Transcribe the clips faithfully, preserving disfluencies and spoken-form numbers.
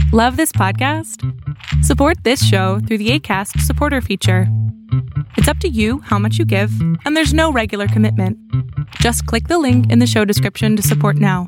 Love this podcast? Support this show through the Acast supporter feature. It's up to you how much you give, and there's no regular commitment. Just click the link in the show description to support now.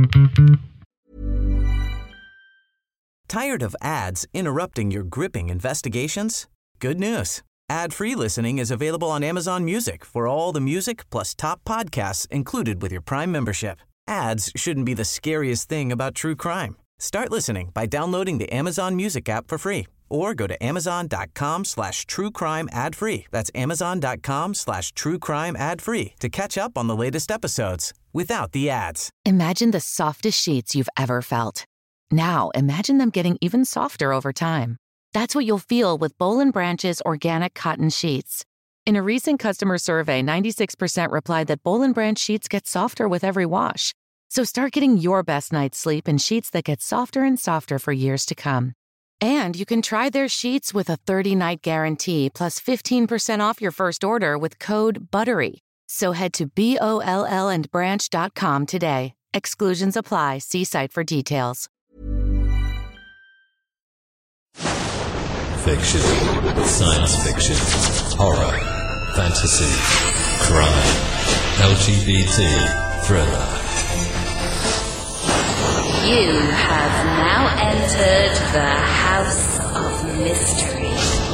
Tired of ads interrupting your gripping investigations? Good news. Ad-free listening is available on Amazon Music for all the music plus top podcasts included with your Prime membership. Ads shouldn't be the scariest thing about true crime. Start listening by downloading the Amazon Music app for free or go to amazon.com slash true crime ad free. That's amazon.com slash true crime ad free to catch up on the latest episodes without the ads. Imagine the softest sheets you've ever felt. Now imagine them getting even softer over time. That's what you'll feel with Boll and Branch's organic cotton sheets. In a recent customer survey, ninety-six percent replied that Boll and Branch sheets get softer with every wash. So start getting your best night's sleep in sheets that get softer and softer for years to come. And you can try their sheets with a thirty-night guarantee plus fifteen percent off your first order with code BUTTERY. So head to B O L L and branch dot com today. Exclusions apply. See site for details. Fiction, science fiction, horror, fantasy, crime, L G B T, thriller. You have now entered the House of Mystery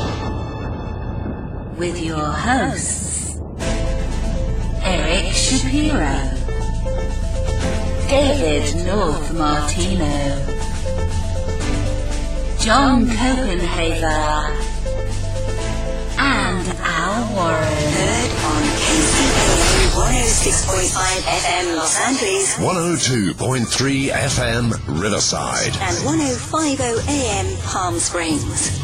with your hosts, Eric Shapiro, David North Martino, John Copenhaver, and Al Warren. Heard on K C P one oh six point five F M Los Angeles, one oh two point three F M Riverside, and one oh five point oh A M Palm Springs.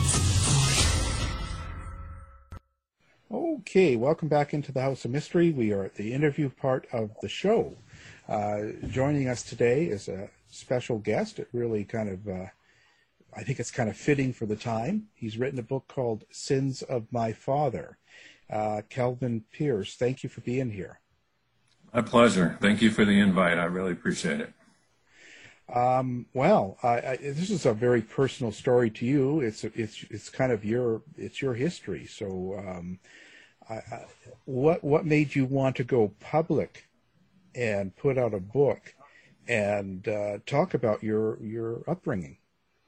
Okay, welcome back into the House of Mystery. We are at the interview part of the show. Uh, joining us today is a special guest. It really kind of, uh, I think it's kind of fitting for the time. He's written a book called Sins of My Father. Uh, Kelvin Pierce, thank you for being here. My pleasure. Thank you for the invite. I really appreciate it. Um, well, I, I, this is a very personal story to you. It's it's it's kind of your it's your history. So, um, I, I, what what made you want to go public and put out a book and uh, talk about your your upbringing?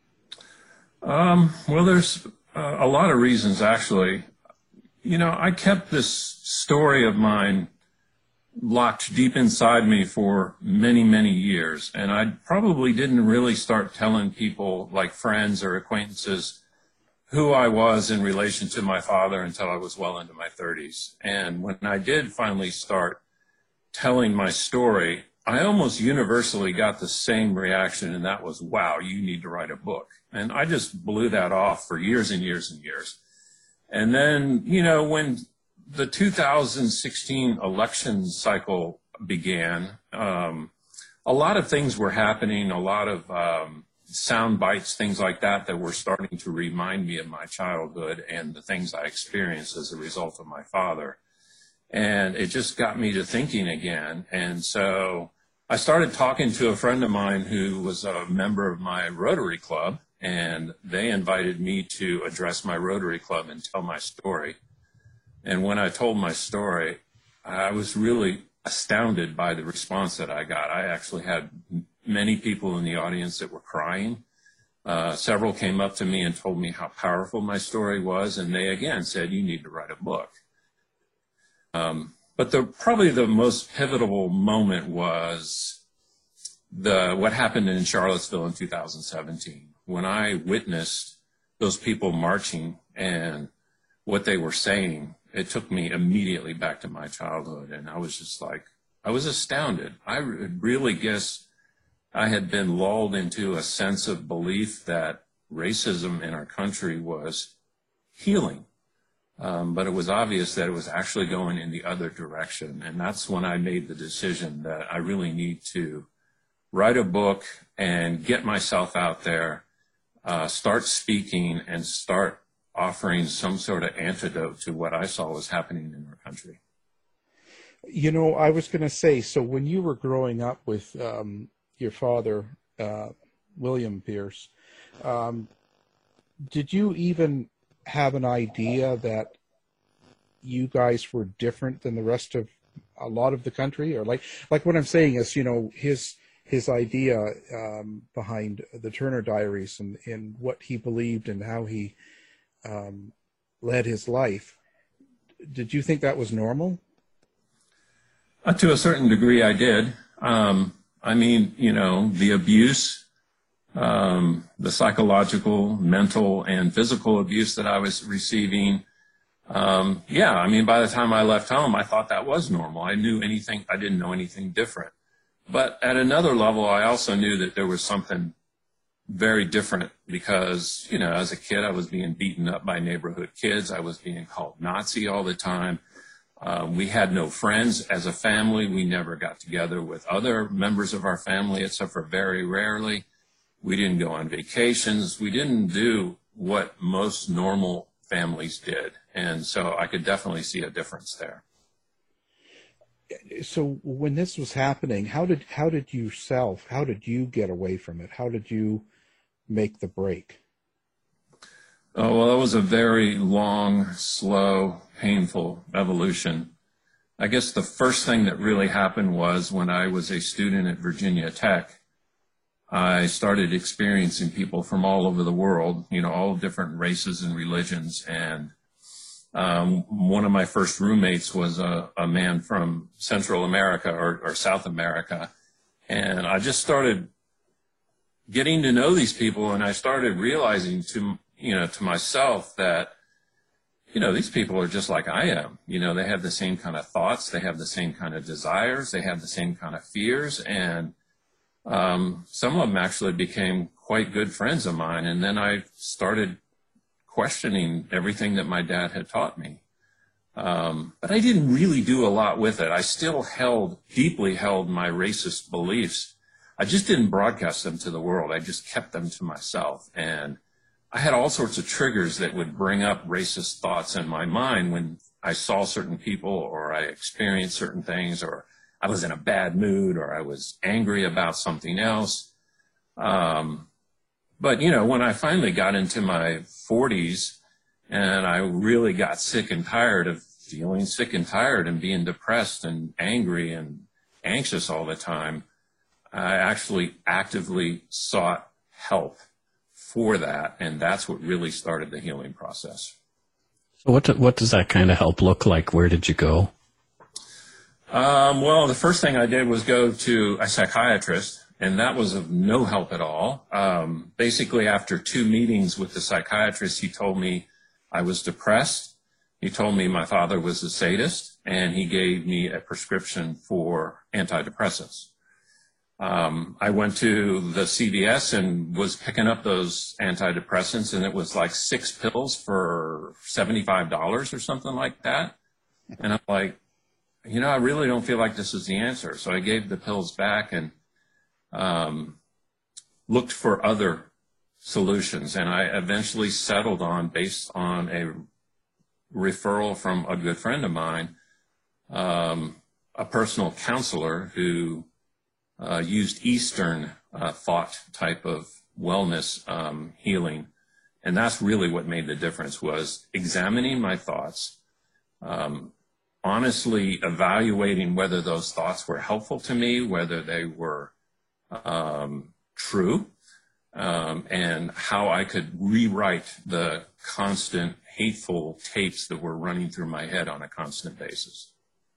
Um, well, there's uh, a lot of reasons, actually. You know, I kept this story of mine locked deep inside me for many, many years. And I probably didn't really start telling people, like friends or acquaintances, who I was in relation to my father until I was well into my thirties. And when I did finally start telling my story, I almost universally got the same reaction, and that was, wow, you need to write a book. And I just blew that off for years and years and years. And then, you know, when the two thousand sixteen election cycle began, um, a lot of things were happening, a lot of um, sound bites, things like that, that were starting to remind me of my childhood and the things I experienced as a result of my father. And it just got me to thinking again. And so I started talking to a friend of mine who was a member of my Rotary Club, and they invited me to address my Rotary Club and tell my story. And when I told my story, I was really astounded by the response that I got. I actually had many people in the audience that were crying. Uh, several came up to me and told me how powerful my story was, and they again said, you need to write a book. Um, but the probably the most pivotal moment was the what happened in Charlottesville in two thousand seventeen. When I witnessed those people marching and what they were saying, it took me immediately back to my childhood. And I was just like, I was astounded. I really guess I had been lulled into a sense of belief that racism in our country was healing. Um, but it was obvious that it was actually going in the other direction. And that's when I made the decision that I really need to write a book and get myself out there, uh, start speaking, and start offering some sort of antidote to what I saw was happening in our country. You know, I was going to say, so when you were growing up with um, your father, uh, William Pierce. Um, did you even have an idea that you guys were different than the rest of a lot of the country? Or like, like what I'm saying is, you know, his his idea um, behind the Turner Diaries and, and what he believed and how he um, led his life. Did you think that was normal? Uh, to a certain degree, I did. Um, I mean, you know, the abuse, um, the psychological, mental, and physical abuse that I was receiving. Um, yeah, I mean, by the time I left home, I thought that was normal. I knew anything, I didn't know anything different. But at another level, I also knew that there was something very different because, you know, as a kid, I was being beaten up by neighborhood kids. I was being called Nazi all the time. Uh, we had no friends as a family. We never got together with other members of our family, except for very rarely. We didn't go on vacations. We didn't do what most normal families did. And so I could definitely see a difference there. So when this was happening, how did how did you self, how did you get away from it? How did you make the break? Oh, well, it was a very long, slow, painful evolution. I guess the first thing that really happened was when I was a student at Virginia Tech, I started experiencing people from all over the world, you know, all different races and religions. And um, one of my first roommates was a, a man from Central America or, or South America. And I just started getting to know these people, and I started realizing to, you know, to myself that, you know, these people are just like I am. You know, they have the same kind of thoughts, they have the same kind of desires, they have the same kind of fears, and um, some of them actually became quite good friends of mine. And then I started questioning everything that my dad had taught me. Um, but I didn't really do a lot with it. I still held, deeply held my racist beliefs. I just didn't broadcast them to the world. I just kept them to myself. And I had all sorts of triggers that would bring up racist thoughts in my mind when I saw certain people or I experienced certain things or I was in a bad mood or I was angry about something else. Um, but, you know, when I finally got into my forties and I really got sick and tired of feeling sick and tired and being depressed and angry and anxious all the time, I actually actively sought help for that, and that's what really started the healing process. So what do, what does that kind of help look like? Where did you go? Um, well, the first thing I did was go to a psychiatrist, and that was of no help at all. Um, basically, after two meetings with the psychiatrist, he told me I was depressed. He told me my father was a sadist, and he gave me a prescription for antidepressants. Um, I went to the C V S and was picking up those antidepressants, and it was like six pills for seventy-five dollars or something like that. And I'm like, you know, I really don't feel like this is the answer. So I gave the pills back and um, looked for other solutions. And I eventually settled on, based on a referral from a good friend of mine, um, a personal counselor who Uh, used Eastern uh, thought type of wellness um, healing. And that's really what made the difference, was examining my thoughts, um, honestly evaluating whether those thoughts were helpful to me, whether they were um, true, um, and how I could rewrite the constant hateful tapes that were running through my head on a constant basis.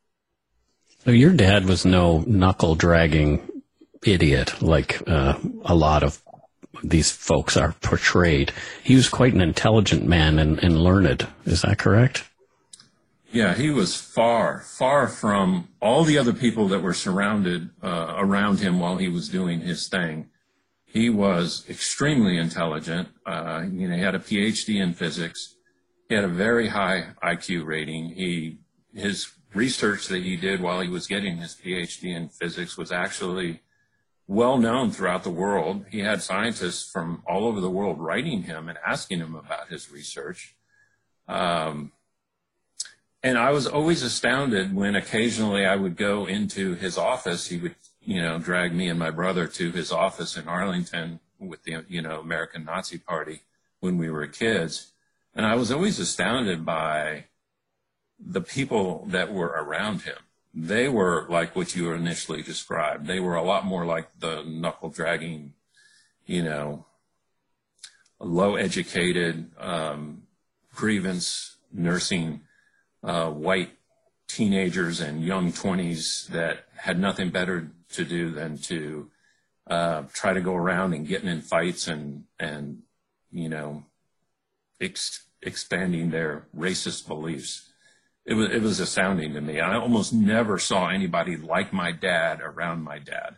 So your dad was no knuckle-dragging idiot like uh, a lot of these folks are portrayed. He was quite an intelligent man and, and learned. Is that correct? Yeah, he was far, far from all the other people that were surrounded uh, around him while he was doing his thing. He was extremely intelligent. Uh, you know, he had a P H D in physics. He had a very high I Q rating. He, his research that he did while he was getting his P H D in physics was actually well known throughout the world. He had scientists from all over the world writing him and asking him about his research. Um, and I was always astounded when occasionally I would go into his office. He would, you know, drag me and my brother to his office in Arlington, with the, you know, American Nazi Party when we were kids. And I was always astounded by the people that were around him. They were like what you initially described. They were a lot more like the knuckle-dragging, you know, low-educated, um, grievance nursing uh, white teenagers and young twenties that had nothing better to do than to uh, try to go around and getting in fights and, and you know, ex- expanding their racist beliefs. It was, it was astounding to me. I almost never saw anybody like my dad around my dad.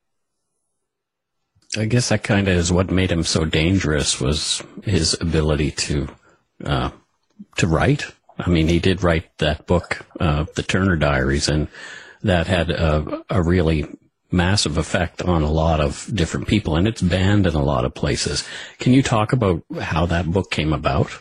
I guess that kind of is what made him so dangerous, was his ability to uh, to write. I mean, he did write that book, uh, The Turner Diaries, and that had a, a really massive effect on a lot of different people, and it's banned in a lot of places. Can you talk about how that book came about?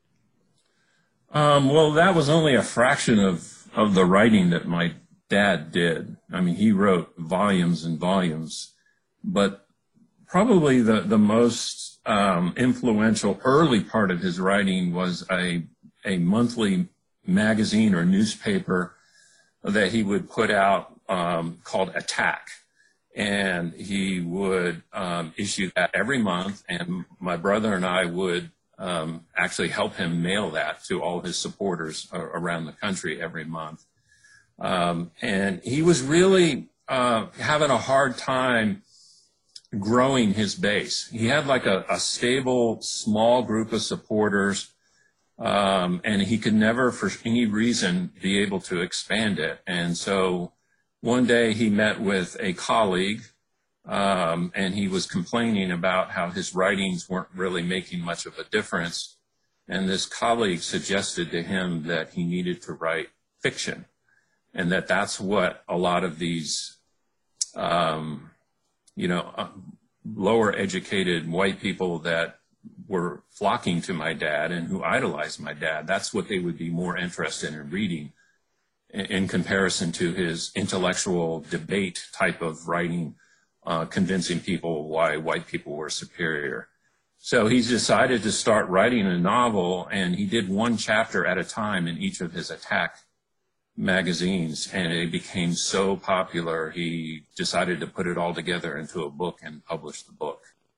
Um, well, that was only a fraction of, of the writing that my dad did. I mean, he wrote volumes and volumes, but probably the, the most um, influential early part of his writing was a, a monthly magazine or newspaper that he would put out um, called Attack. And he would um, issue that every month, and my brother and I would Um, actually help him mail that to all his supporters uh, around the country every month. Um, and he was really uh, having a hard time growing his base. He had like a, a stable, small group of supporters, um, and he could never, for any reason, be able to expand it. And so one day he met with a colleague, Um, and he was complaining about how his writings weren't really making much of a difference. And this colleague suggested to him that he needed to write fiction, and that that's what a lot of these, um, you know, uh, lower educated white people that were flocking to my dad and who idolized my dad, that's what they would be more interested in reading in, in comparison to his intellectual debate type of writing, Uh, convincing people why white people were superior. So he's decided to start writing a novel, and he did one chapter at a time in each of his Attack magazines, and it became so popular, he decided to put it all together into a book and publish the book.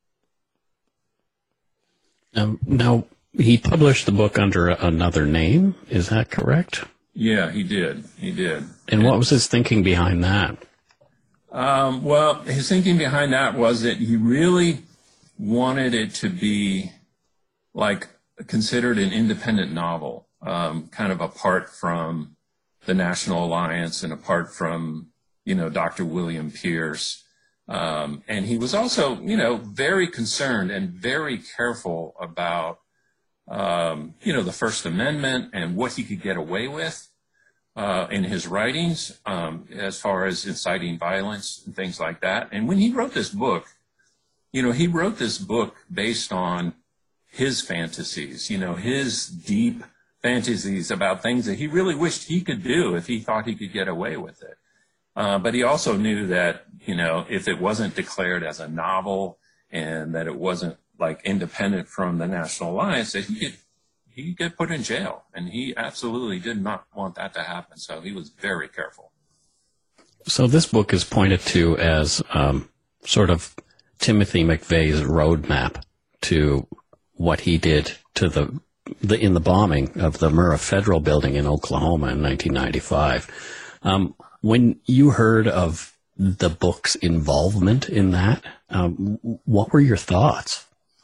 Um, now, he published the book under another name, is that correct? Yeah, he did. He did. And what was his thinking behind that? Um, well, his thinking behind that was that he really wanted it to be like considered an independent novel, um, kind of apart from the National Alliance and apart from, you know, Doctor William Pierce. Um, and he was also, you know, very concerned and very careful about, um, you know, the First Amendment and what he could get away with Uh, in his writings, um, as far as inciting violence and things like that. And when he wrote this book, you know, he wrote this book based on his fantasies, you know, his deep fantasies about things that he really wished he could do if he thought he could get away with it. Uh, but he also knew that, you know, if it wasn't declared as a novel and that it wasn't like independent from the National Alliance, that he could he'd get put in jail, and he absolutely did not want that to happen, so he was very careful. So this book is pointed to as um, sort of Timothy McVeigh's roadmap to what he did to the, the in the bombing of the Murrah Federal Building in Oklahoma in nineteen ninety-five. Um, when you heard of the book's involvement in that, um, what were your thoughts?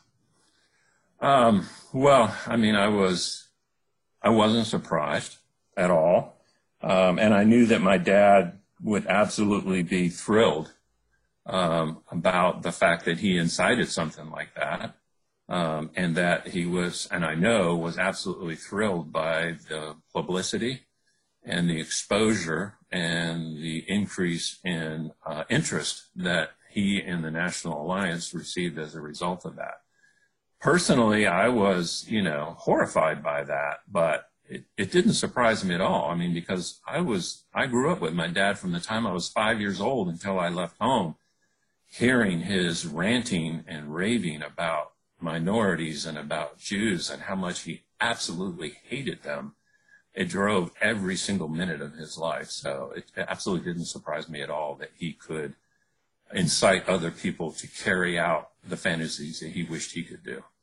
Um, well, I mean, I was, I wasn't surprised at all. Um, and I knew that my dad would absolutely be thrilled, um, about the fact that he incited something like that. Um, and that he was, and I know was absolutely thrilled by the publicity and the exposure and the increase in, uh, interest that he and the National Alliance received as a result of that. Personally, I was, you know, horrified by that, but it, it didn't surprise me at all. I mean, because I was, I grew up with my dad from the time I was five years old until I left home. hearing his ranting and raving about minorities and about Jews and how much he absolutely hated them, it drove every single minute of his life. So it absolutely didn't surprise me at all that he could incite other people to carry out the fantasies that he wished he could do.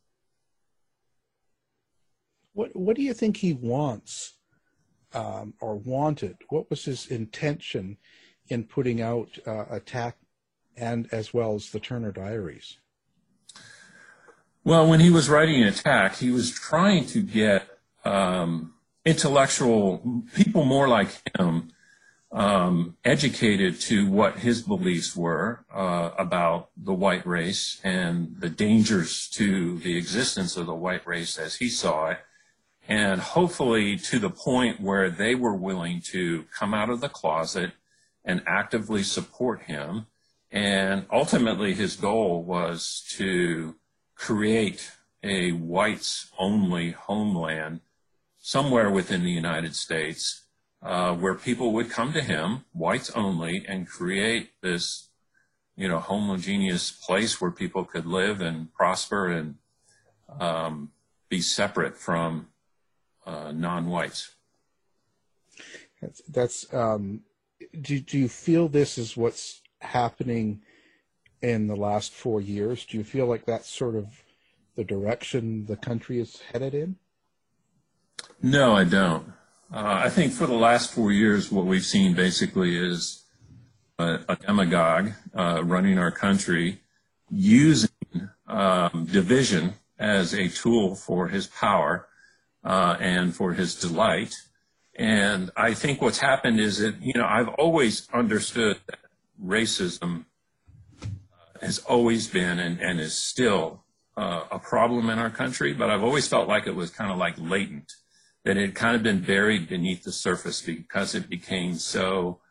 What What do you think he wants um, or wanted? What was his intention in putting out uh, Attack and as well as the Turner Diaries? Well, when he was writing Attack, he was trying to get um, intellectual people more like him um, educated to what his beliefs were uh, about the white race and the dangers to the existence of the white race as he saw it, and hopefully to the point where they were willing to come out of the closet and actively support him. And ultimately his goal was to create a whites-only homeland somewhere within the United States uh, where people would come to him, whites only, and create this, you know, homogeneous place where people could live and prosper and um, be separate from uh, non-whites. That's, that's um, do, do you feel this is what's happening in the last four years? Do you feel like that's sort of the direction the country is headed in? No, I don't. Uh, I think for the last four years, what we've seen basically is a, a demagogue uh, running our country using um, division as a tool for his power uh, and for his delight. And I think what's happened is that, you know, I've always understood that racism has always been and, and is still uh, a problem in our country, but I've always felt like it was kind of like latent, that it had kind of been buried beneath the surface because it became so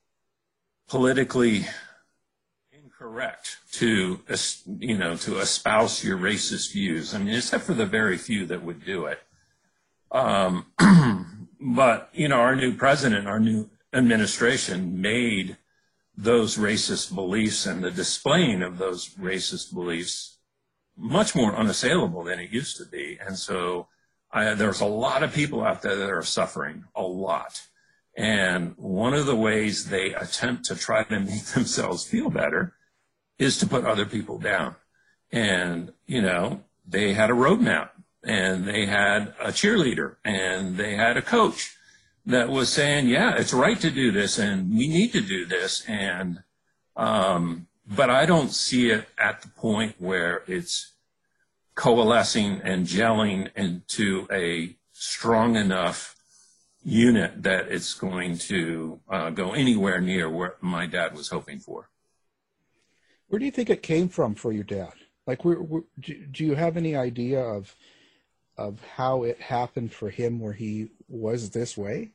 politically incorrect to, you know, to espouse your racist views. I mean, except for the very few that would do it. Um, but, you know, our new president, our new administration made those racist beliefs and the displaying of those racist beliefs much more unassailable than it used to be. And so I, there's a lot of people out there that are suffering a lot. And one of the ways they attempt to try to make themselves feel better is to put other people down. And, you know, they had a roadmap and they had a cheerleader and they had a coach that was saying, yeah, it's right to do this and we need to do this. And, um, but I don't see it at the point where it's coalescing and gelling into a strong enough unit that it's going to uh, go anywhere near where my dad was hoping for. Where do you think it came from for your dad? Like, where, where, do, do you have any idea of of how it happened for him where he was this way?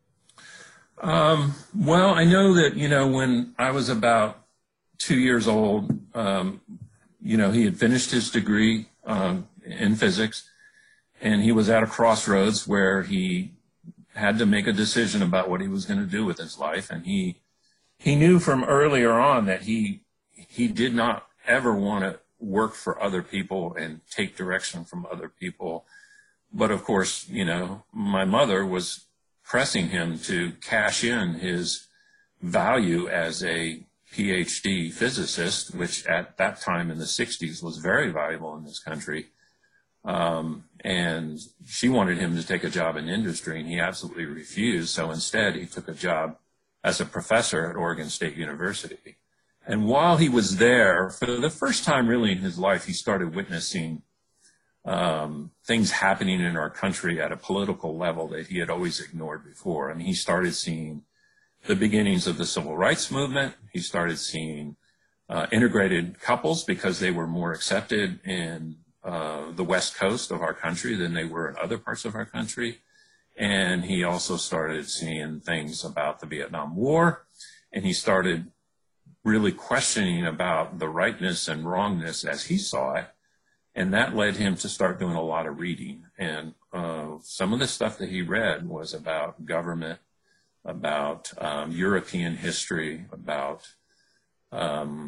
Um, well, I know that, you know, when I was about two years old, um, you know, he had finished his degree um, in physics, and he was at a crossroads where he had to make a decision about what he was going to do with his life. And he he knew from earlier on that he he did not ever want to work for other people and take direction from other people. But of course, you know, my mother was pressing him to cash in his value as a P H D physicist, which at that time in the sixties was very valuable in this country. Um, and she wanted him to take a job in industry, and he absolutely refused. So instead, he took a job as a professor at Oregon State University. And while he was there, for the first time really in his life, he started witnessing um, things happening in our country at a political level that he had always ignored before. I mean, he started seeing the beginnings of the civil rights movement. He started seeing uh, integrated couples because they were more accepted in uh, the West Coast of our country than they were in other parts of our country. And he also started seeing things about the Vietnam War, and he started really questioning about the rightness and wrongness as he saw it. And that led him to start doing a lot of reading. And uh, some of the stuff that he read was about government, about um, European history, about um,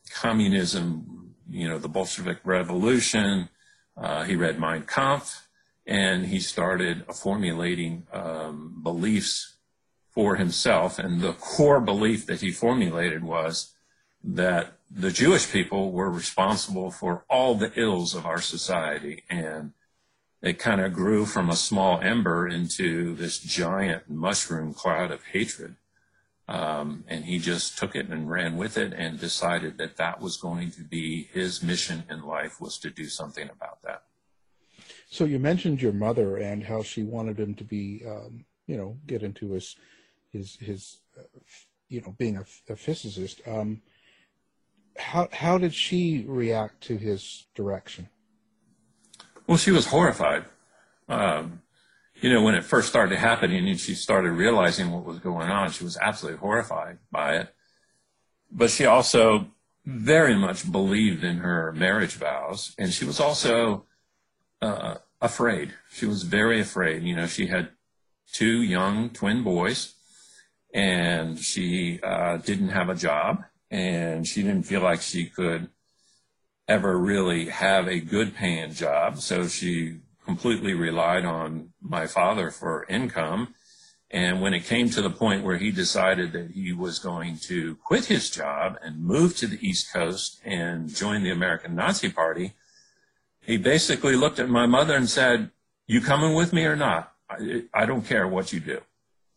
communism, you know, the Bolshevik Revolution. Uh, he read Mein Kampf, and he started formulating um, beliefs for himself. And the core belief that he formulated was that the Jewish people were responsible for all the ills of our society. And it kind of grew from a small ember into this giant mushroom cloud of hatred. Um, and he just took it and ran with it and decided that that was going to be his mission in life, was to do something about that. So you mentioned your mother and how she wanted him to be, um, you know, get into his, his, his, uh, you know, being a, a physicist. Um, how how did she react to his direction? Well, she was horrified. Um, you know, when it first started happening and she started realizing what was going on, she was absolutely horrified by it. But she also very much believed in her marriage vows, and she was also uh, afraid. She was very afraid. You know, she had two young twin boys, and she uh, didn't have a job, and she didn't feel like she could ever really have a good paying job. So she completely relied on my father for income. And when it came to the point where he decided that he was going to quit his job and move to the East Coast and join the American Nazi Party, he basically looked at my mother and said, "You coming with me or not? I, I don't care what you do."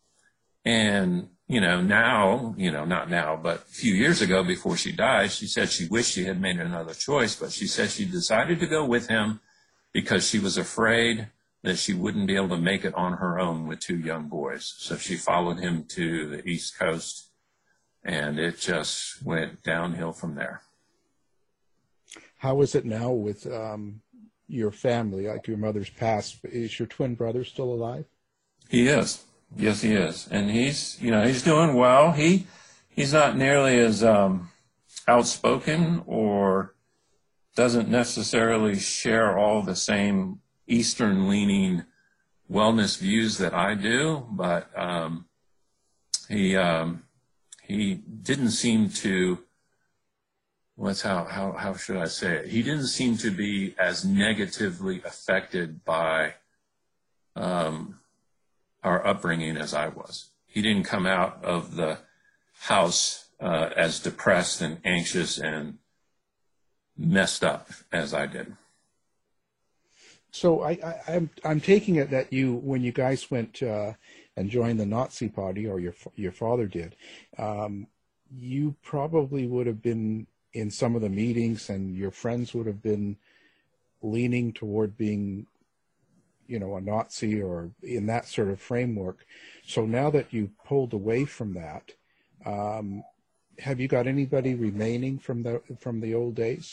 And, you know, now, you know, not now, but a few years ago before she died, she said she wished she had made another choice, but she said she decided to go with him because she was afraid that she wouldn't be able to make it on her own with two young boys. So she followed him to the East Coast, and it just went downhill from there. How is it now with um, your family, like your mother's passed? Is your twin brother still alive? He is. Yes, he is. And he's, you know, he's doing well. He, he's not nearly as um, outspoken or doesn't necessarily share all the same Eastern-leaning wellness views that I do, but um, he um, he didn't seem to, what's how, how how should I say it? He didn't seem to be as negatively affected by um, our upbringing as I was. He didn't come out of the house uh, as depressed and anxious and messed up as I did. So I, I, I'm I'm taking it that you, when you guys went uh, and joined the Nazi Party, or your your father did, um, you probably would have been in some of the meetings, and your friends would have been leaning toward being, you know, a Nazi or in that sort of framework. So now that you pulled away from that, um, have you got anybody remaining from the from the old days?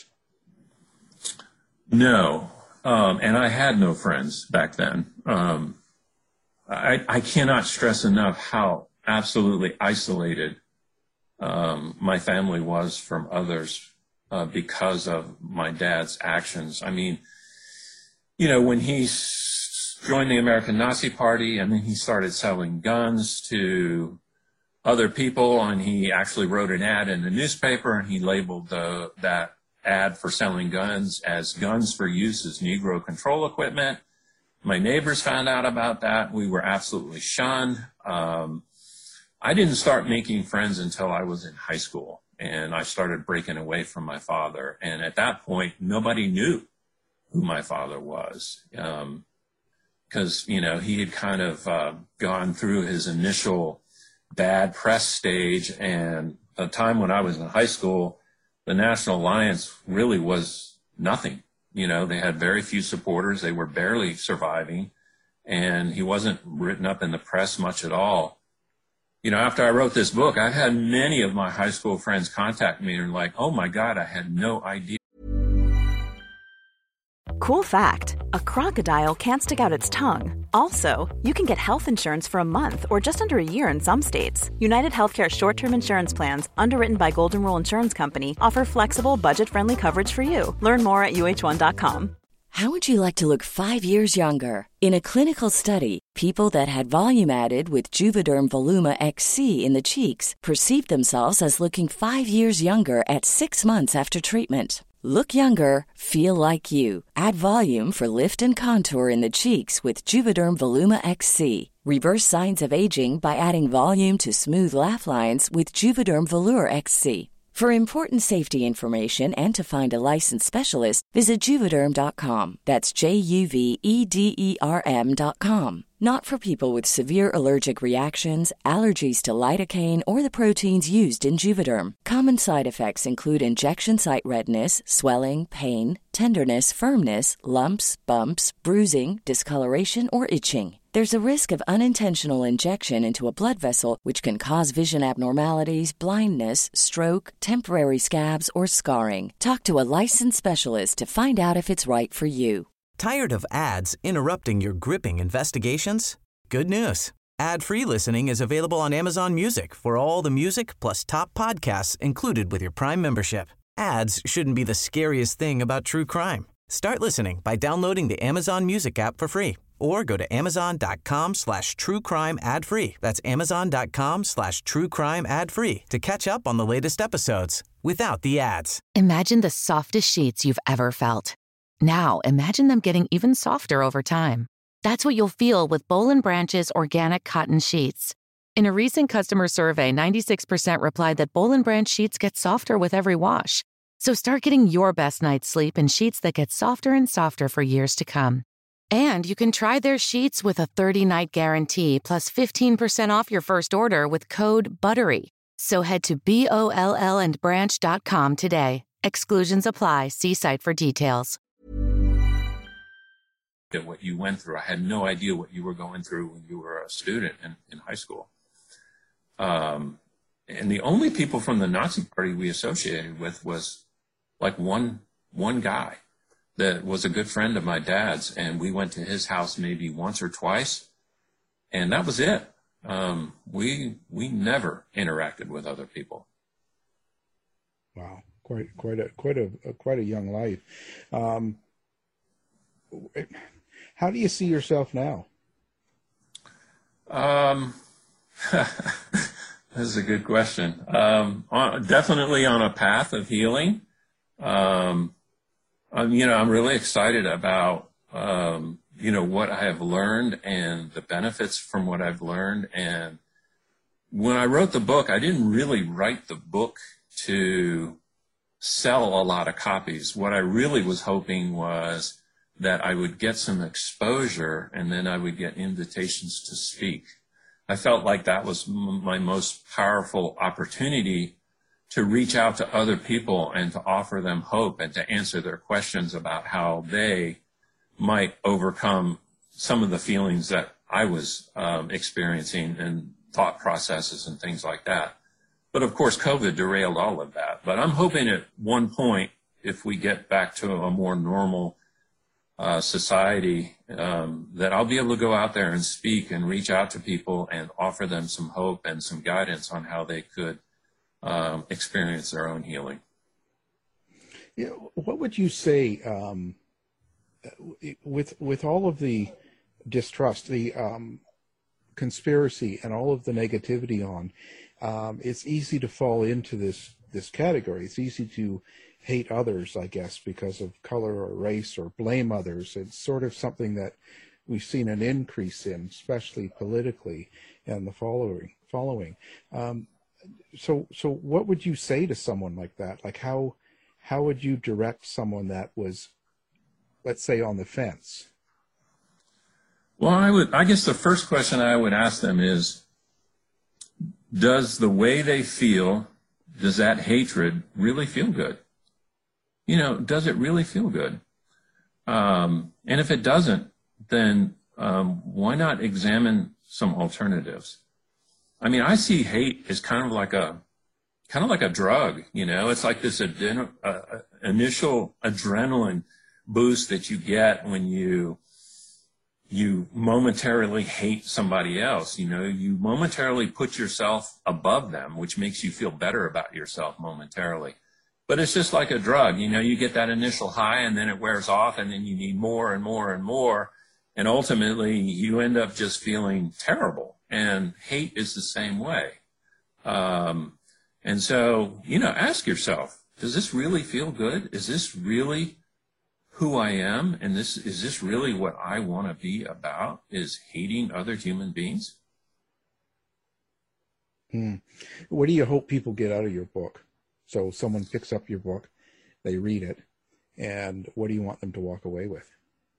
No. Um, and I had no friends back then. Um, I, I cannot stress enough how absolutely isolated um, my family was from others uh, because of my dad's actions. I mean, you know, when he s- joined the American Nazi Party, and then he started selling guns to other people, and he actually wrote an ad in the newspaper, and he labeled the, that ad for selling guns as guns for use as Negro control equipment. My neighbors found out about that. We were absolutely shunned. Um, I didn't start making friends until I was in high school, and I started breaking away from my father. And at that point, nobody knew who my father was, um, because, you know, he had kind of uh, gone through his initial bad press stage. And the time when I was in high school, the National Alliance really was nothing. You know, they had very few supporters. They were barely surviving, and he wasn't written up in the press much at all. You know, after I wrote this book, I've had many of my high school friends contact me and like, "Oh my God, I had no idea." Cool fact, a crocodile can't stick out its tongue. Also, you can get health insurance for a month or just under a year in some states. United Healthcare short-term insurance plans, underwritten by Golden Rule Insurance Company, offer flexible, budget-friendly coverage for you. Learn more at U H one dot com. How would you like to look five years younger? In a clinical study, people that had volume added with Juvederm Voluma X C in the cheeks perceived themselves as looking five years younger at six months after treatment. Look younger, feel like you. Add volume for lift and contour in the cheeks with Juvederm Voluma X C. Reverse signs of aging by adding volume to smooth laugh lines with Juvederm Volure X C. For important safety information and to find a licensed specialist, visit Juvederm dot com. That's J U V E D E R M dot com. Not for people with severe allergic reactions, allergies to lidocaine, or the proteins used in Juvederm. Common side effects include injection site redness, swelling, pain, tenderness, firmness, lumps, bumps, bruising, discoloration, or itching. There's a risk of unintentional injection into a blood vessel, which can cause vision abnormalities, blindness, stroke, temporary scabs, or scarring. Talk to a licensed specialist to find out if it's right for you. Tired of ads interrupting your gripping investigations? Good news. Ad-free listening is available on Amazon Music for all the music plus top podcasts included with your Prime membership. Ads shouldn't be the scariest thing about true crime. Start listening by downloading the Amazon Music app for free or go to amazon.com slash true crime ad free. That's amazon.com slash true crime ad free to catch up on the latest episodes without the ads. Imagine the softest sheets you've ever felt. Now, imagine them getting even softer over time. That's what you'll feel with Boll and Branch's organic cotton sheets. In a recent customer survey, ninety-six percent replied that Boll and Branch sheets get softer with every wash. So start getting your best night's sleep in sheets that get softer and softer for years to come. And you can try their sheets with a thirty-night guarantee plus fifteen percent off your first order with code BUTTERY. So head to B O L L and branch dot com today. Exclusions apply. See site for details. What you went through. I had no idea what you were going through when you were a student in, in high school. Um, and the only people from the Nazi Party we associated with was like one one guy that was a good friend of my dad's, and we went to his house maybe once or twice, and that was it. Um, we we never interacted with other people. Wow, quite quite a quite a, a quite a young life. Um, how do you see yourself now? Um, this is a good question. Um, on, definitely on a path of healing. Um, um, you know, I'm really excited about, um, you know, what I have learned and the benefits from what I've learned. And when I wrote the book, I didn't really write the book to sell a lot of copies. What I really was hoping was that I would get some exposure and then I would get invitations to speak. I felt like that was m- my most powerful opportunity to reach out to other people and to offer them hope and to answer their questions about how they might overcome some of the feelings that I was um, experiencing and thought processes and things like that. But of course, COVID derailed all of that. But I'm hoping at one point, if we get back to a more normal uh, society, um, that I'll be able to go out there and speak and reach out to people and offer them some hope and some guidance on how they could um, experience their own healing. Yeah, what would you say um, with with all of the distrust, the um, conspiracy, and all of the negativity on? Um, it's easy to fall into this this category. It's easy to hate others, I guess, because of color or race, or blame others. It's sort of something that we've seen an increase in, especially politically, and the following. Following. Um, so, so what would you say to someone like that? Like, how how would you direct someone that was, let's say, on the fence? Well, I would. I guess the first question I would ask them is, does the way they feel, does that hatred really feel good? You know, does it really feel good? Um, and if it doesn't, then um, why not examine some alternatives? I mean, I see hate as kind of like a, kind of like a drug. You know, it's like this adren- uh, initial adrenaline boost that you get when you you momentarily hate somebody else. You know, you momentarily put yourself above them, which makes you feel better about yourself momentarily. But it's just like a drug. You know, you get that initial high and then it wears off and then you need more and more and more. And ultimately you end up just feeling terrible. And hate is the same way. Um, and so, you know, ask yourself, does this really feel good? Is this really who I am? And this, is this really what I want to be about, is hating other human beings? Hmm. What do you hope people get out of your book? So someone picks up your book, they read it, and what do you want them to walk away with?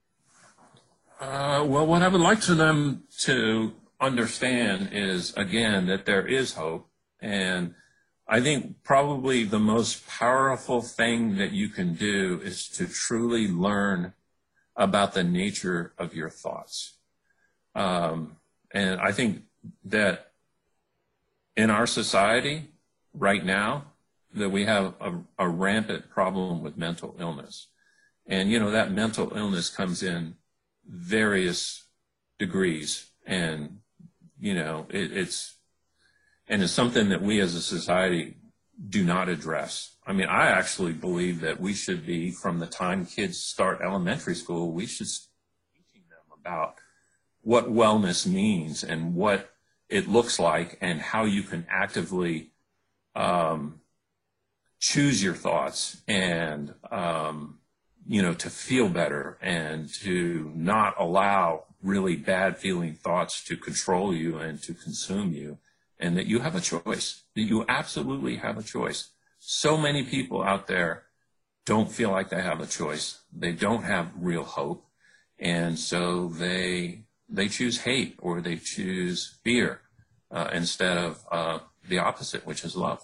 Uh, well, what I would like for them to understand is, again, that there is hope. And I think probably the most powerful thing that you can do is to truly learn about the nature of your thoughts. Um, and I think that in our society right now, that we have a, a rampant problem with mental illness. And, you know, that mental illness comes in various degrees. And, you know, it, it's, and it's something that we as a society do not address. I mean, I actually believe that we should be, from the time kids start elementary school, we should be teaching them about what wellness means and what it looks like and how you can actively um, choose your thoughts and, um, you know, to feel better and to not allow really bad feeling thoughts to control you and to consume you, and that you have a choice, that you absolutely have a choice. So many people out there don't feel like they have a choice. They don't have real hope. And so they, they choose hate or they choose fear uh, instead of uh, the opposite, which is love.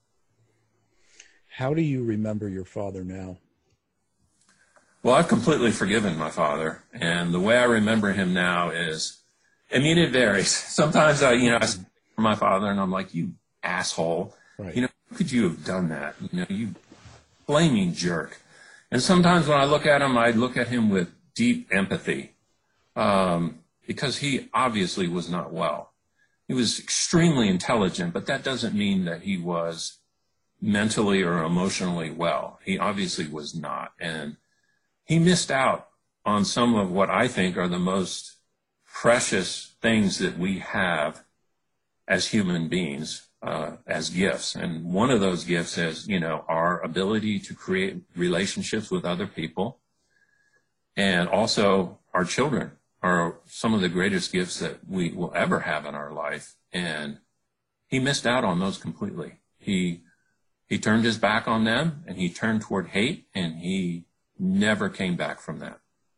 How do you remember your father now? Well, I've completely forgiven my father, and the way I remember him now is, I mean, it varies. Sometimes I, you know, I speak to my father, and I'm like, "You asshole! Right. You know, how could you have done that? You know, you flaming jerk." And sometimes when I look at him, I look at him with deep empathy, um, because he obviously was not well. He was extremely intelligent, but that doesn't mean that he was mentally or emotionally well. He obviously was not, and he missed out on some of what I think are the most precious things that we have as human beings, uh, as gifts. And one of those gifts is, you know, our ability to create relationships with other people. And also our children are some of the greatest gifts that we will ever have in our life. And he missed out on those completely. He, he turned his back on them, and he turned toward hate, and he never came back from that.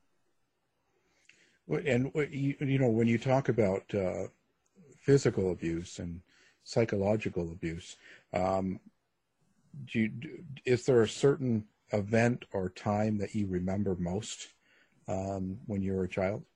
And you, you know, when you talk about uh, physical abuse and psychological abuse, um, do you, is there a certain event or time that you remember most um, when you were a child?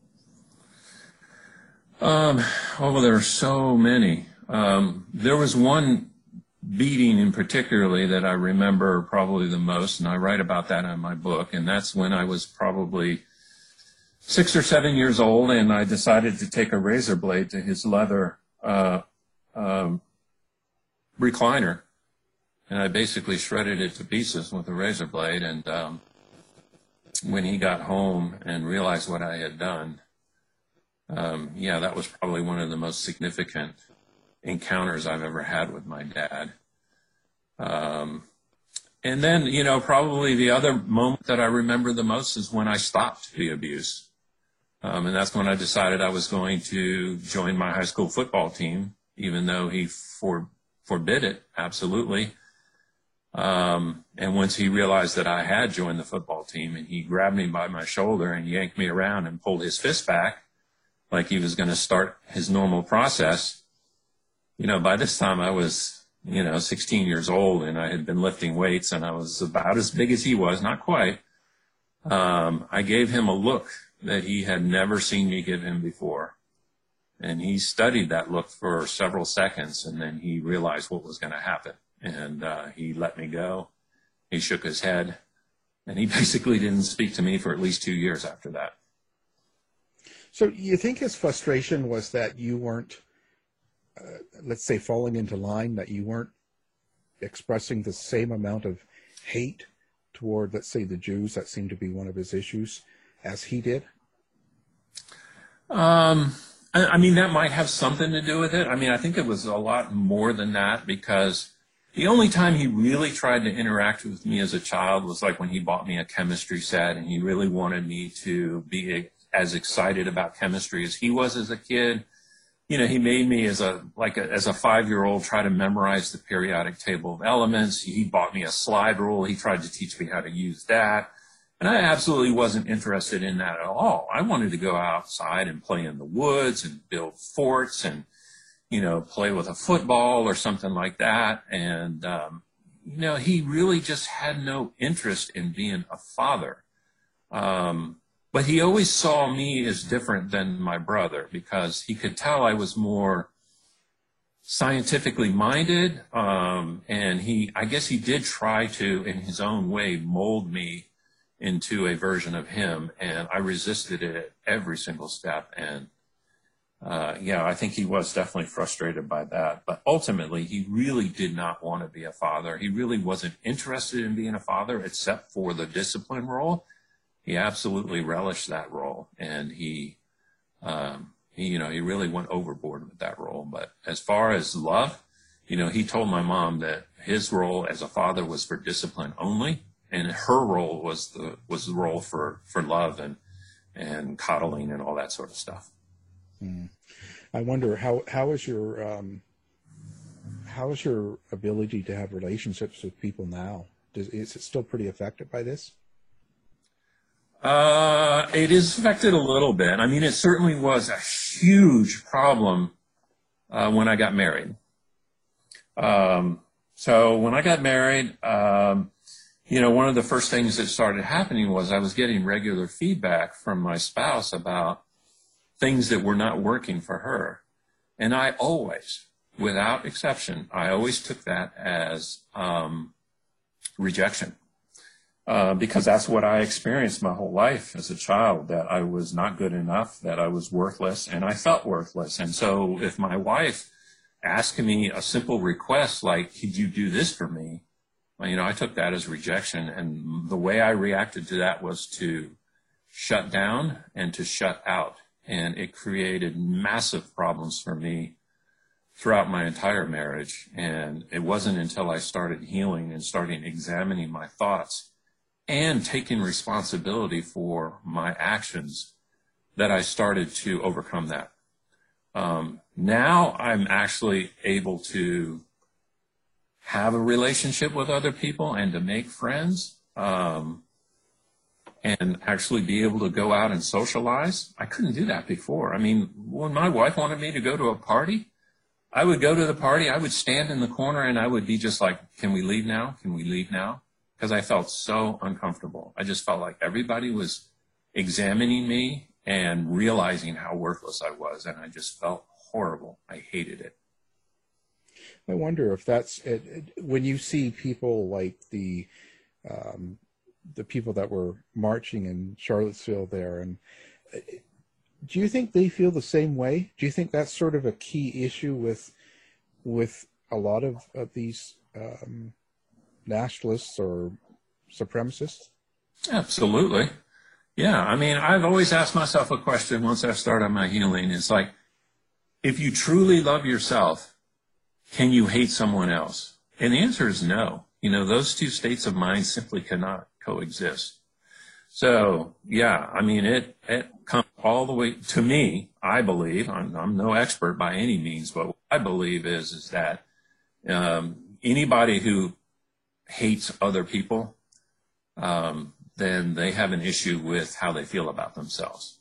Um, oh, well, there are so many. Um, there was one beating in particularly that I remember probably the most, and I write about that in my book, and that's when I was probably six or seven years old, and I decided to take a razor blade to his leather uh, um, recliner, and I basically shredded it to pieces with a razor blade. And um, when he got home and realized what I had done, um, yeah, that was probably one of the most significant encounters I've ever had with my dad. Um, and then, you know, probably the other moment that I remember the most is when I stopped the abuse. Um, and that's when I decided I was going to join my high school football team, even though he for, forbid it, absolutely. Um, and once he realized that I had joined the football team, and he grabbed me by my shoulder and yanked me around and pulled his fist back like he was going to start his normal process. You know, by this time I was, you know, sixteen years old, and I had been lifting weights, and I was about as big as he was, not quite. Um, I gave him a look that he had never seen me give him before. And he studied that look for several seconds, and then he realized what was going to happen. And uh, he let me go. He shook his head, and he basically didn't speak to me for at least two years after that. So you think his frustration was that you weren't, Uh, let's say, falling into line, that you weren't expressing the same amount of hate toward, let's say, the Jews, that seemed to be one of his issues, as he did? Um, I, I mean, that might have something to do with it. I mean, I think it was a lot more than that, because the only time he really tried to interact with me as a child was like when he bought me a chemistry set, and he really wanted me to be as excited about chemistry as he was as a kid. You know, he made me as a like a, as a five-year-old try to memorize the periodic table of elements. He bought me a slide rule. He tried to teach me how to use that. And I absolutely wasn't interested in that at all. I wanted to go outside and play in the woods and build forts and, you know, play with a football or something like that. And, um, you know, he really just had no interest in being a father. Um, but he always saw me as different than my brother, because he could tell I was more scientifically minded. Um, and he, I guess he did try to, in his own way, mold me into a version of him. And I resisted it at every single step. And, Uh, yeah, I think he was definitely frustrated by that. But ultimately, he really did not want to be a father. He really wasn't interested in being a father, except for the discipline role. He absolutely relished that role. And he, um, he, you know, he really went overboard with that role. But as far as love, you know, he told my mom that his role as a father was for discipline only. And her role was the, was the role for, for love and, and coddling and all that sort of stuff. Hmm. I wonder how how is your um, how is your ability to have relationships with people now? Does, is it still pretty affected by this? Uh, it is affected a little bit. I mean, it certainly was a huge problem uh, when I got married. Um, so when I got married, um, you know, one of the first things that started happening was I was getting regular feedback from my spouse about things that were not working for her. And I always, without exception, I always took that as um, rejection. Uh, because that's what I experienced my whole life as a child, that I was not good enough, that I was worthless, and I felt worthless. And so if my wife asked me a simple request like, could you do this for me? Well, you know, I took that as rejection. And the way I reacted to that was to shut down and to shut out. And it created massive problems for me throughout my entire marriage. And it wasn't until I started healing and starting examining my thoughts and taking responsibility for my actions that I started to overcome that. Um, now I'm actually able to have a relationship with other people and to make friends. Um, and actually be able to go out and socialize. I couldn't do that before. I mean, when my wife wanted me to go to a party, I would go to the party, I would stand in the corner, and I would be just like, can we leave now? Can we leave now? Because I felt so uncomfortable. I just felt like everybody was examining me and realizing how worthless I was, and I just felt horrible. I hated it. I wonder if that's it, it, when you see people like the um, the people that were marching in Charlottesville there, and uh, do you think they feel the same way? Do you think that's sort of a key issue with with a lot of, of these um, nationalists or supremacists? Absolutely. Yeah. I mean, I've always asked myself a question once I started my healing. It's like, if you truly love yourself, can you hate someone else? And the answer is no. You know, those two states of mind simply cannot coexist. So, yeah, I mean, it, it comes all the way to me, I believe, I'm, I'm no expert by any means, but what I believe is, is that um, anybody who hates other people, um, then they have an issue with how they feel about themselves.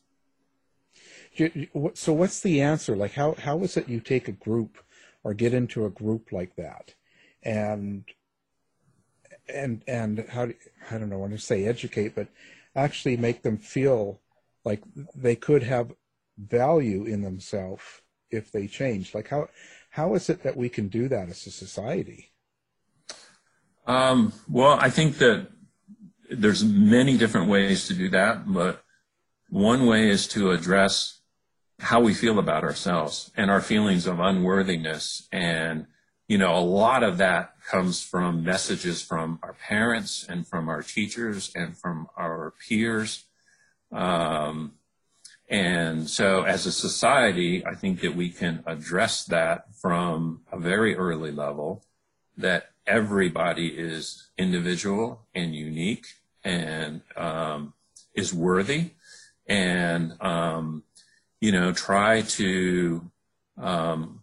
So what's the answer? Like, how, how is it you take a group or get into a group like that and and and how do, I don't know, I want to say educate, but actually make them feel like they could have value in themselves if they change? Like, how how is it that we can do that as a society? Um, well, I think that there's many different ways to do that, but one way is to address how we feel about ourselves and our feelings of unworthiness and you know, a lot of that comes from messages from our parents and from our teachers and from our peers. Um, and so as a society, I think that we can address that from a very early level, that everybody is individual and unique and um, is worthy, and, um, you know, try to um,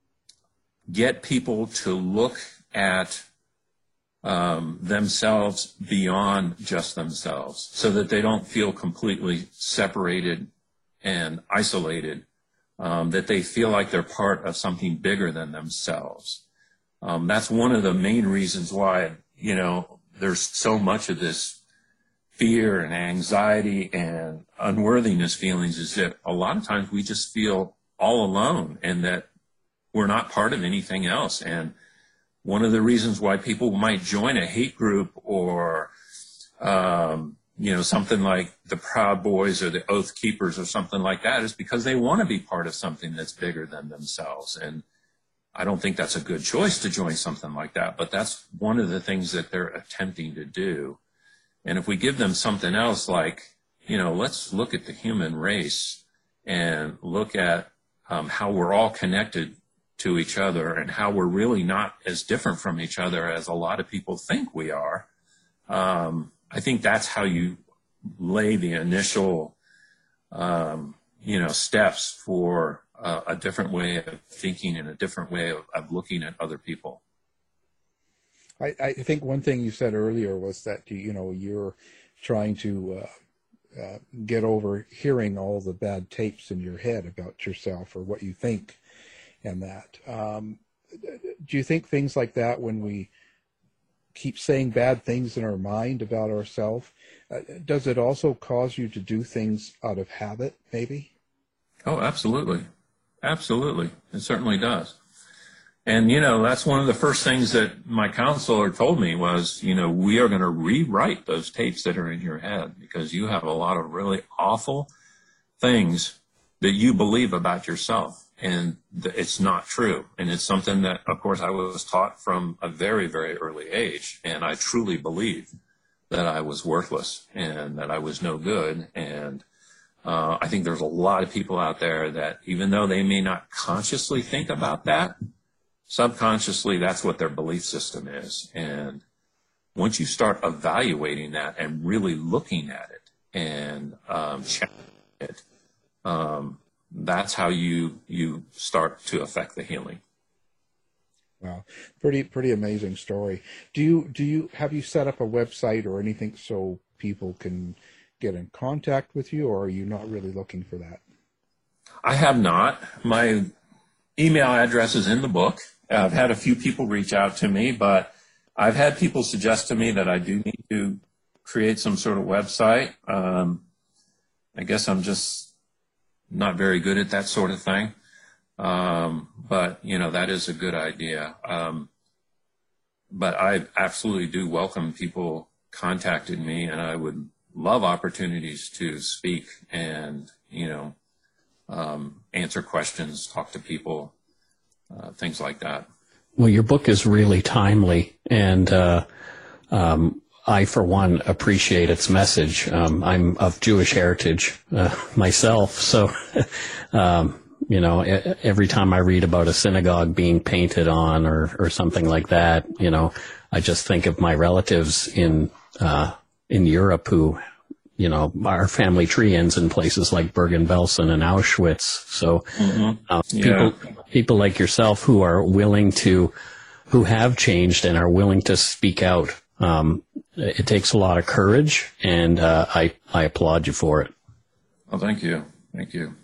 get people to look at um, themselves beyond just themselves, so that they don't feel completely separated and isolated, um, that they feel like they're part of something bigger than themselves. Um, that's one of the main reasons why, you know, there's so much of this fear and anxiety and unworthiness feelings, is that a lot of times we just feel all alone and that we're not part of anything else. And one of the reasons why people might join a hate group or, um, you know, something like the Proud Boys or the Oath Keepers or something like that is because they want to be part of something that's bigger than themselves. And I don't think that's a good choice to join something like that, but that's one of the things that they're attempting to do. And if we give them something else like, you know, let's look at the human race and look at um, how we're all connected to each other and how we're really not as different from each other as a lot of people think we are. Um, I think that's how you lay the initial, um, you know, steps for uh, a different way of thinking and a different way of, of looking at other people. I, I think one thing you said earlier was that, you know, you're trying to uh, uh, get over hearing all the bad tapes in your head about yourself or what you think and that. Um, do you think things like that, when we keep saying bad things in our mind about ourselves, uh, does it also cause you to do things out of habit, maybe? Oh, absolutely. Absolutely. It certainly does. And, you know, that's one of the first things that my counselor told me was, you know, we are going to rewrite those tapes that are in your head, because you have a lot of really awful things that you believe about yourself. And it's not true. And it's something that, of course, I was taught from a very, very early age. And I truly believed that I was worthless and that I was no good. And uh, I think there's a lot of people out there that, even though they may not consciously think about that, subconsciously, that's what their belief system is. And once you start evaluating that and really looking at it and um, checking it, um, that's how you you start to affect the healing. Wow, pretty pretty amazing story. Do you do you have you set up a website or anything so people can get in contact with you, or are you not really looking for that? I have not. My email address is in the book. I've had a few people reach out to me, but I've had people suggest to me that I do need to create some sort of website. Um, I guess I'm just not very good at that sort of thing. Um, but, you know, that is a good idea. Um, but I absolutely do welcome people contacting me, and I would love opportunities to speak and, you know, um, answer questions, talk to people, uh, things like that. Well, your book is really timely, and uh, um, I, for one, appreciate its message. Um, I'm of Jewish heritage uh, myself, so, um, you know, every time I read about a synagogue being painted on or, or something like that, you know, I just think of my relatives in uh, in Europe who, you know, our family tree ends in places like Bergen-Belsen and Auschwitz. So mm-hmm. uh, yeah. people people like yourself who are willing to, who have changed and are willing to speak out. Um, it takes a lot of courage, and uh, I, I applaud you for it. Well, thank you. Thank you.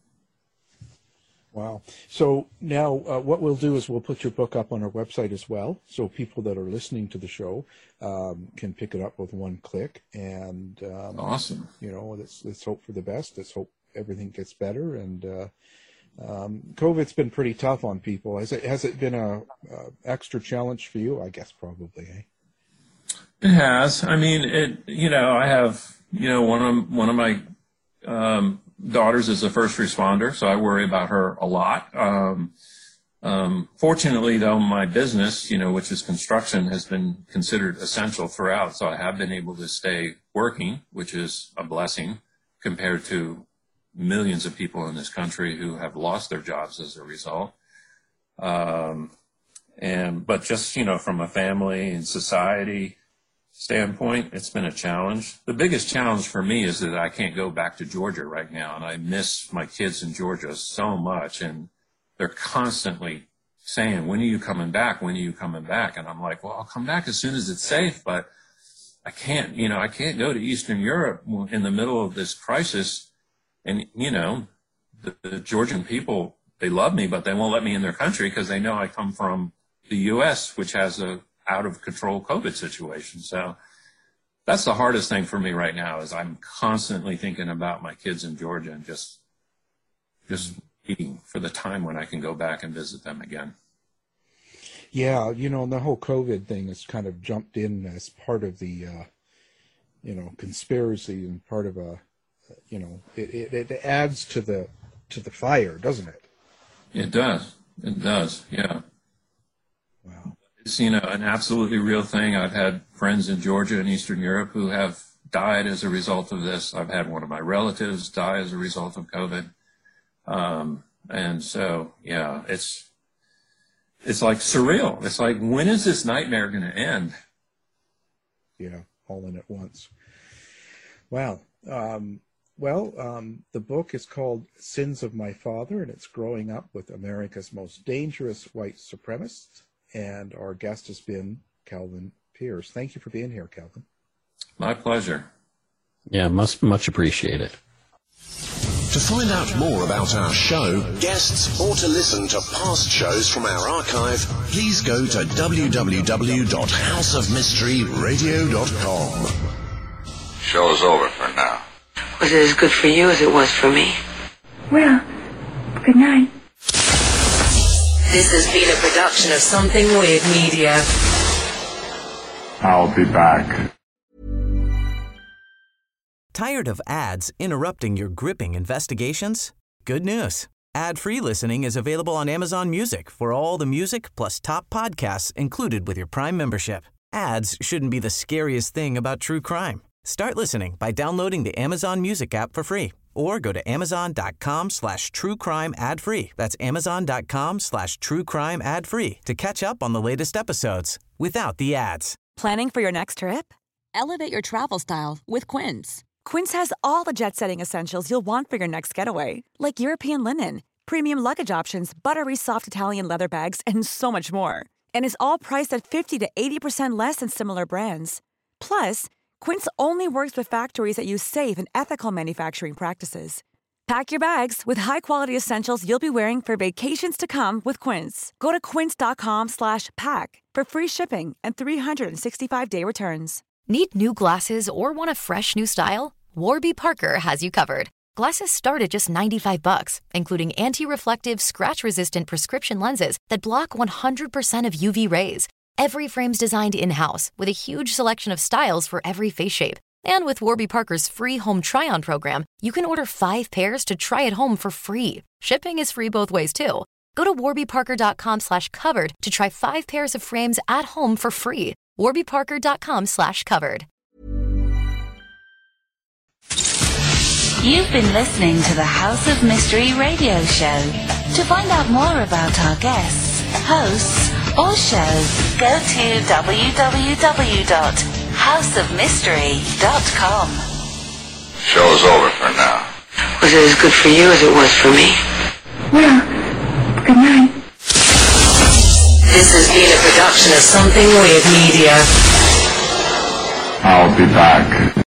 Wow. So now uh, what we'll do is we'll put your book up on our website as well, so people that are listening to the show um, can pick it up with one click. And um, awesome. You know, let's let's hope for the best. Let's hope everything gets better. And uh, um, COVID's been pretty tough on people. Has it has it been a, a extra challenge for you? I guess probably. Eh? It has. I mean, it. You know, I have. You know, one of one of my um, daughters is a first responder, so I worry about her a lot. Um, Um, fortunately, though, my business, you know, which is construction, has been considered essential throughout. So I have been able to stay working, which is a blessing compared to millions of people in this country who have lost their jobs as a result. Um, and, but just, you know, from a family and society standpoint, it's been a challenge. The biggest challenge for me is that I can't go back to Georgia right now. And I miss my kids in Georgia so much. And they're constantly saying, when are you coming back? When are you coming back? And I'm like, well, I'll come back as soon as it's safe, but I can't, you know, I can't go to Eastern Europe in the middle of this crisis. And, you know, the, the Georgian people, they love me, but they won't let me in their country because they know I come from the U S, which has a out of control COVID situation. So that's the hardest thing for me right now is I'm constantly thinking about my kids in Georgia and just, just eating for the time when I can go back and visit them again. Yeah, you know, the whole COVID thing has kind of jumped in as part of the, uh, you know, conspiracy and part of a, you know, it, it, it adds to the to the fire, doesn't it? It does. It does. Yeah. Wow. It's, you know, an absolutely real thing. I've had friends in Georgia and Eastern Europe who have died as a result of this. I've had one of my relatives die as a result of COVID. Um, and so, yeah, it's, it's like surreal. It's like, when is this nightmare going to end? Yeah, all in at once. Wow. Um, well, um, the book is called Sins of My Father, and it's growing up with America's most dangerous white supremacists. And our guest has been Calvin Pierce. Thank you for being here, Calvin. My pleasure. Yeah, much, much appreciated. To find out more about our show, guests, or to listen to past shows from our archive, please go to w w w dot house of mystery radio dot com. Show's over for now. Was it as good for you as it was for me? Well, good night. This has been a production of Something Weird Media. I'll be back. Tired of ads interrupting your gripping investigations? Good news. Ad-free listening is available on Amazon Music for all the music plus top podcasts included with your Prime membership. Ads shouldn't be the scariest thing about true crime. Start listening by downloading the Amazon Music app for free or go to amazon.com slash true crime ad free. That's amazon.com slash true crime ad free to catch up on the latest episodes without the ads. Planning for your next trip? Elevate your travel style with Quince. Quince has all the jet-setting essentials you'll want for your next getaway, like European linen, premium luggage options, buttery soft Italian leather bags, and so much more. And is all priced at fifty to eighty percent less than similar brands. Plus, Quince only works with factories that use safe and ethical manufacturing practices. Pack your bags with high-quality essentials you'll be wearing for vacations to come with Quince. Go to quince.com slash pack for free shipping and three sixty-five day returns. Need new glasses or want a fresh new style? Warby Parker has you covered. Glasses start at just ninety-five bucks, including anti-reflective, scratch-resistant prescription lenses that block one hundred percent of U V rays. Every frame's designed in-house with a huge selection of styles for every face shape. And with Warby Parker's free home try-on program, you can order five pairs to try at home for free. Shipping is free both ways, too. Go to warbyparker.com slash covered to try five pairs of frames at home for free. warbyparker.com slash covered. You've been listening to the House of Mystery radio show. To find out more about our guests, hosts, or shows, go to w w w dot house of mystery dot com. Show's over for now. Was it as good for you as it was for me? Well, good night. This has been a production of Something Weird Media. I'll be back.